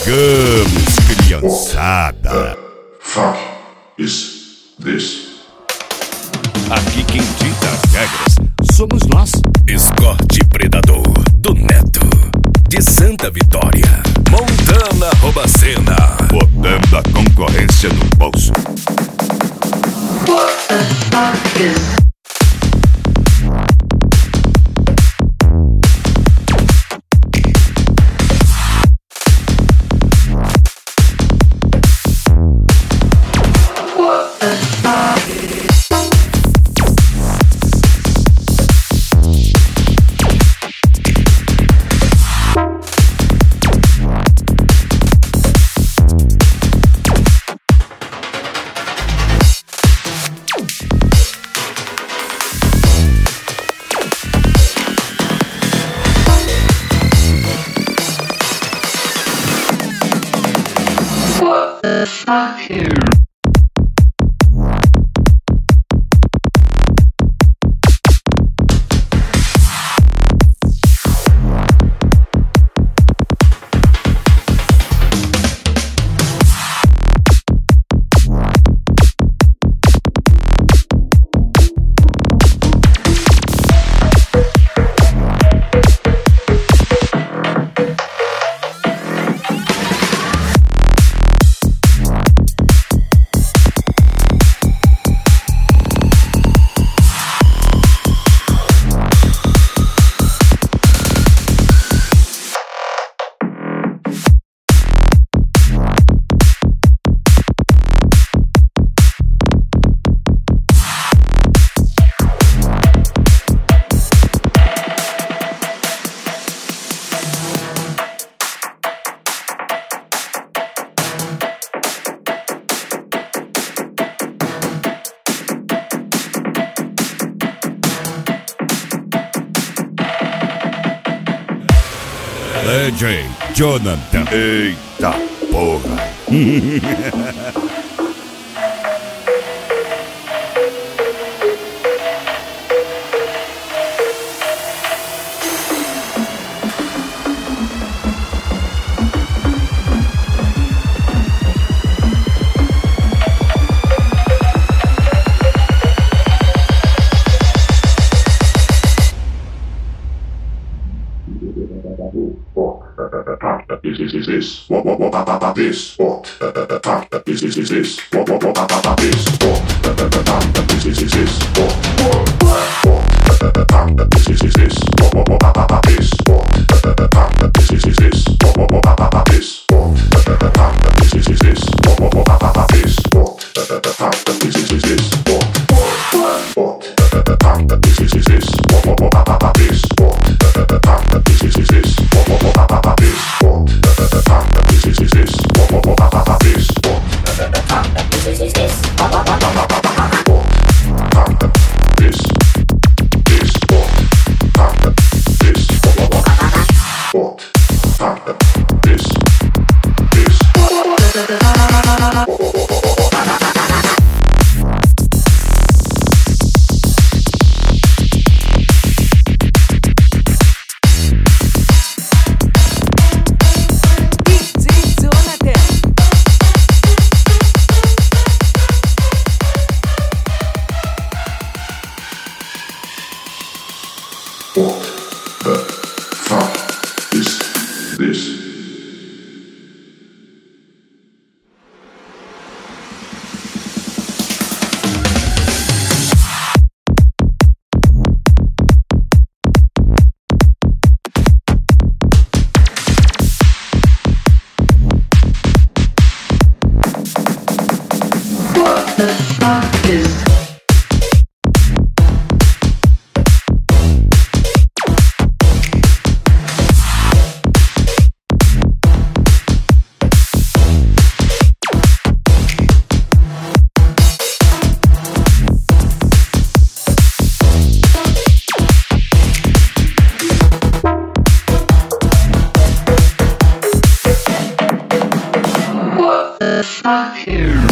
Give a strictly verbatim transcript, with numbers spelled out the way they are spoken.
Chegamos, criançada. Fuck is this? Aqui quem dita as regras somos nós. Escorte Predador do Neto, de Santa Vitória, Montana Robacena, Botando a concorrência no bolso. What the fuck is What the fuck here? D J Jonathan. Eita porra. Is is is this? What what what what what this? What the fuck is is is this? What what what what what this? What the fuck is is is this? What what what the fuck is is is this? What what what what what this? What the fuck is is is this? What what what what what this? What the fuck is is is this? What what what what what this? What the fuck is is is this? What what what the fuck is is is this? What what what what what this? What the fuck is is is this? What what what what what this? What the fuck is is is this? What what what what what this? What the fuck is is is this? What what what what what what fuck this this what fuck this what what what what fuck this this the fuck is what the fuck here?